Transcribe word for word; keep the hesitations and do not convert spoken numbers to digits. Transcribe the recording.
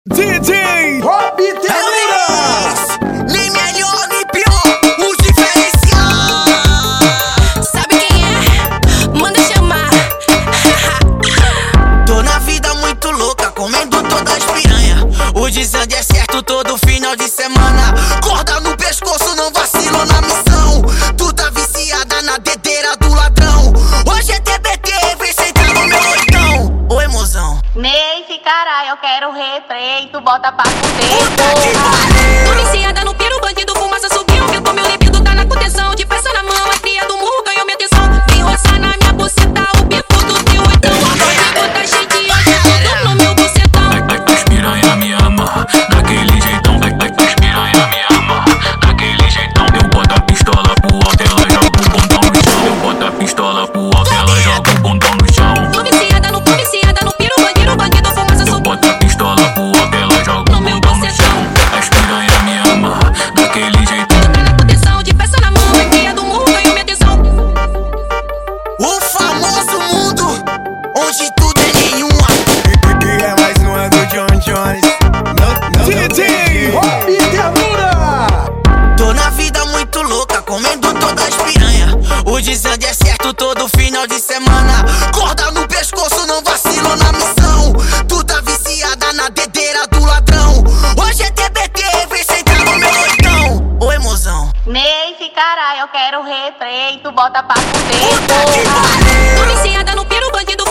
D J Rob Terminas, nem melhor nem pior, o diferencial. Sabe quem é? Manda chamar. Tô na vida muito louca, comendo todas as piranha. O desande é certo todo final de semana. Corda no pescoço, não vacilo na missão. Tu tá viciada na dedeira do ladrão. Hoje é T B T, vem sentar no meu oitão. Oi, mozão. Nesse caralho, eu quero replay, tu bota pra fuder. Puta que pariu! Tô viciada no piro, bandido, fumaça subiu. Aumentou meu libido, tá na contenção. De peça na mão, a cria do murro ganhou minha atenção. Vem roçar na minha buceta, o bico do teu oitão. O código tá cheio de ódio, tudo no meu bucetão. As piranha me ama, daquele jeitão. As piranha me ama, daquele jeitão. Eu boto a pistola pro alto, ela joga o bundão no chão. Eu boto a pistola pro alto, ela joga o bundão no chão. Tô viciada no, tô viciada no piro, bandido, bandido, fumaça subiu. Bota a pistola pro alto, ela joga o bundão no chão. As piranha me ama, daquele jeitão. Tá na contenção, de peça na mão, a cria do murro ganhou minha atenção. O famoso mundo, onde tudo é nenhuma. e é mais uma do John Jones. Não, não, D J Rob Terminas. Tô na vida muito louca, comendo todas as piranha. O desande é certo todo final de semana. Corda no pescoço, não vacilo na missão. Tu tá viciada na dedeira do ladrão. Hoje é T B T, vem sentar no meu oitão. Oi, mozão. Nesse caralho, eu quero replay, tu bota pra fuder. Puta que Tô pariu! viciada no piro, bandido,